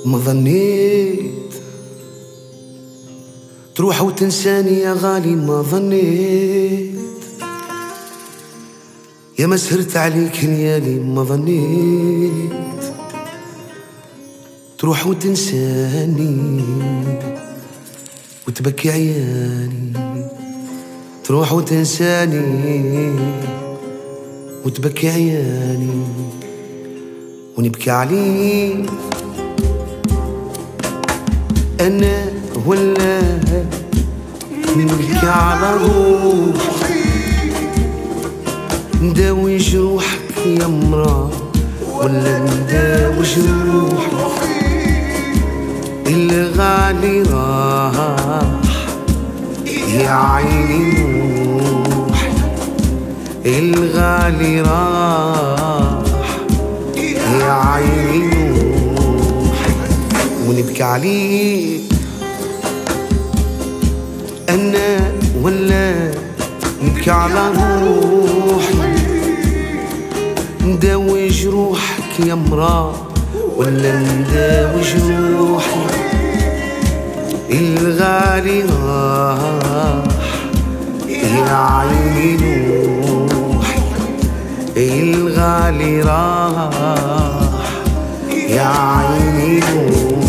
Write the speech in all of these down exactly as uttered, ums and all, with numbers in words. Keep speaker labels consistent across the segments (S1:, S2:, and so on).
S1: ما ظنيت تروح وتنساني يا غالي، ما ظنيت يا ما سهرت عليك ليالي، ما ظنيت تروح وتنساني وتبكي عياني، تروح وتنساني وتبكي عياني ونبكي عليك أنا ولا نبكي على روحي، نداوي جروحك يا مرا ولا نداوي جروحي، الغالي راح يا عيني روحي، الغالي راح يا عيني روحي ونبكي عليك أنا ولا نبكي على روحي، نداوي جروحك يا مرا ولا نداوي جروحي، الغالي راح يا عيني روحي، الغالي راح يا عيني روحي.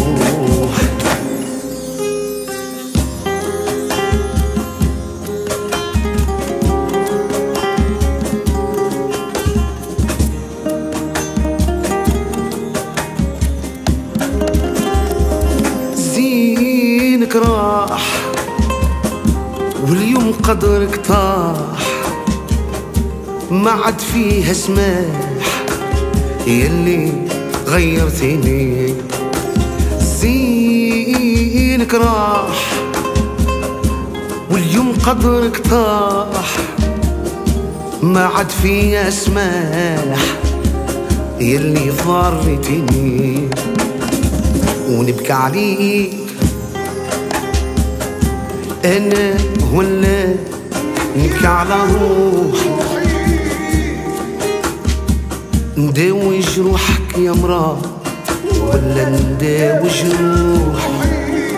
S1: زينك راح واليوم قدرك طاح، ما عاد فيها سماح يلي غيرتيني، زينك راح واليوم قدرك طاح، ما عاد فيها سماح يلي ضرتيني ونبكي عليك أنا ولا نبكي على روحي، نداوي جروحك يا مرا ولا نداوي جروحي،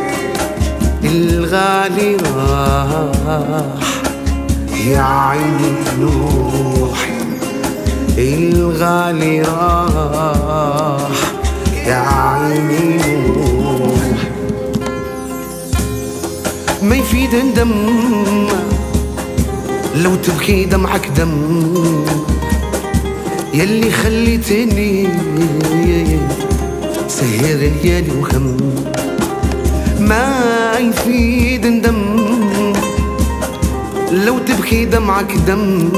S1: الغالي راح يا عيني روحي، الغالي راح يا عيني روحي. ما يفيد ندم لو تبكي دمعك دم يلي خليتني سهر ليالي وهم، ما يفيد ندم لو تبكي دمعك دم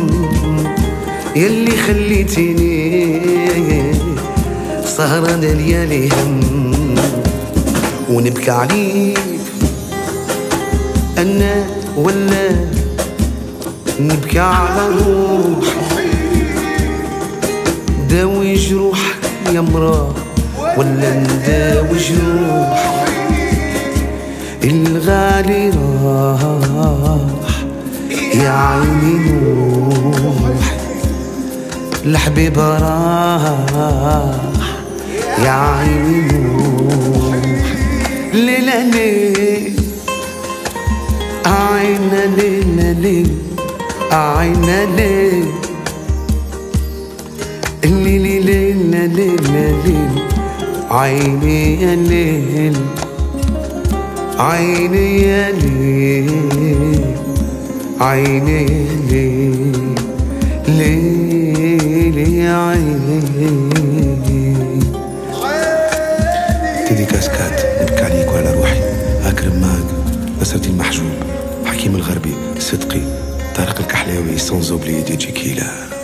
S1: يلي خليتني سهران ليالي هم ونبكي عليك أنا ولا نبكي على روحي، داوي جروحك يا مرا ولا نداوي جروحي، الغالي راح يا عيني روحي، الحبيب راح يا عيني روحي، ليلة ليل عينا ليلة ليل عينا ليل ليلي ليلة ليلة ليل عيني يا ليل عيني يا ليل عيني يا ليل ليل يا عيني. تدي كاسكات نبكي عليك وعلى روحي، أكرم ماك نصرتي المحجوب، حكيم الغربي، صدقي، طارق الكحلاوي، سانز اوبلي دي جي كيلا.